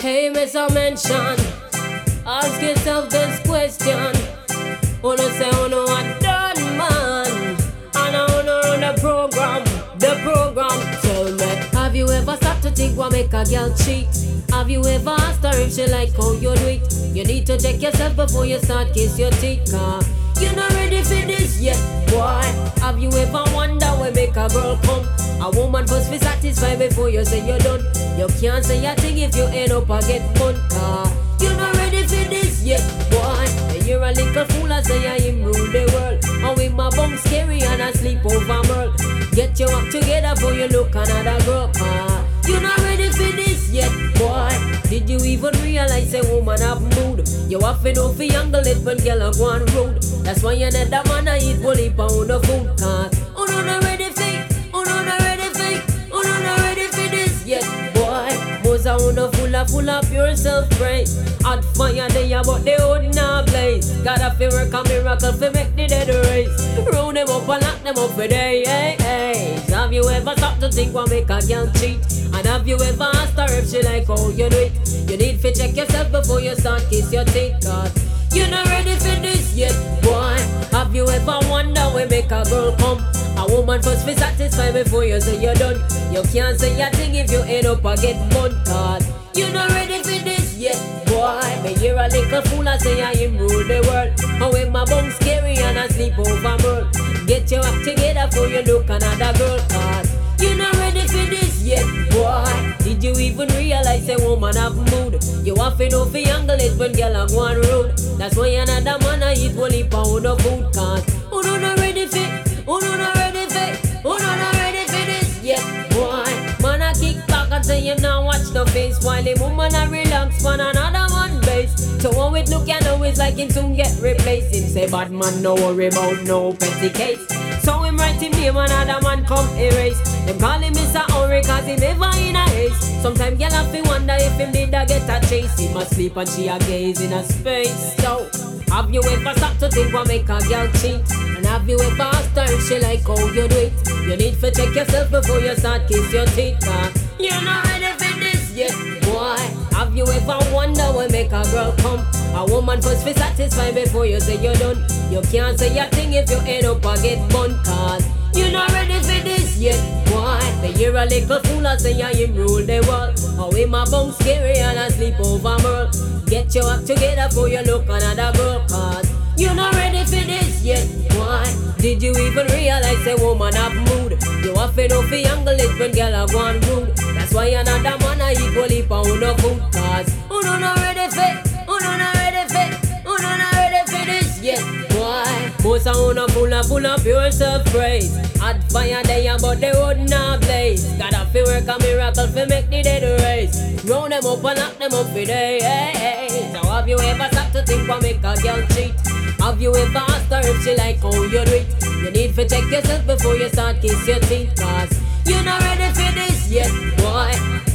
Hey, miss a mention. Ask yourself this question. Wanna say, wanna what done, man? And I wanna run the program. The program. Tell me, have you ever stopped to think what make a girl cheat? Have you ever asked her if she like how you do it? You need to check yourself before you start kiss your teeth, car you're not ready for this yet, boy. Have you ever wondered what make a girl come? A woman first be satisfied before you say you're done. You can't say a thing if you end up a get fun, car you're not ready for this yet, boy. And you're a little fool, I say I him rule the world. And with my bum scary and I sleep over merle. Get your act together before you look another girl, car you're not ready for this yet, boy. Did you even realize a woman have mood? You have to know for younger it when girl are going rude. That's why you need that man I eat bully pound of food, cause oh no, not ready for, oh no, not ready for, oh no, not ready for this yet, boy. Most a wanna full of pure self-praise. Hot fire there but they would not blaze. Gotta feel work a miracle for make the dead race. Round them up and lock them up for day, hey, hey. Have you ever stopped to think what make a girl cheat? And have you ever asked her if she like how you do it? You need to check yourself before you start kiss your teeth, cause you're not ready for this yet, boy. Have you ever wondered where make a girl come? A woman first be satisfied before you say you're done. You can't say a thing if you end up a get bun, cause you're not ready for this yet, boy. Me hear a little fool I say I him rule the world. And when my bum scary and I sleep over merle. Get your act together before you look another girl, cause you're not ready for this yet, boy. Did you even realize a woman have mood? You have to know for younger it when girl are going rude. That's why another man I eat only pound of food, cause oh no, not ready for, oh no, not ready for, oh no, not ready for this yet, boy. Man I kick back and say him now watch the face, while the woman I relax on another man base. So how it look, you know it's like him soon get replaced. Him say bad man no worry about no petty case. So him write him name another man come erase. Them call him Mr. Ori cause he never in a haze. Sometimes girl have to wonder if him did a get a chase. He must sleep and she a gaze in a space. So have you ever stopped to think what make a girl cheat? And have you ever asked her if she like how you do it? You need to check yourself before you start kiss your teeth, cause you're not ready for this yet, boy. Have you ever wondered what make a girl come? A woman first be satisfied before you say you're done. You can't say a thing if you end up a get bun, cause you're not ready for this yet, boy. Me hear a little fool I say I him rule the world. How in my bum scary and I sleep over merle. Get your act together before you look another girl, cause you're not ready for this yet, boy. Did you even realize a woman have mood? You have to know for younger it when girl are going rude. That's why another man I eat only pound of food, cause oh no, not ready for, oh no, not ready for, oh no, not ready for this yet, boy. Most a wanna full of pure self-praise. Hot fire there but they would not blaze. Gotta feel work a miracle for make the dead race. Round them up and lock them up for day, hey, hey. So have you ever stopped to think what make a girl cheat? Have you ever asked her if she like how you do it? You need to check yourself before you start kiss your teeth, cause you're not ready for this yet, boy.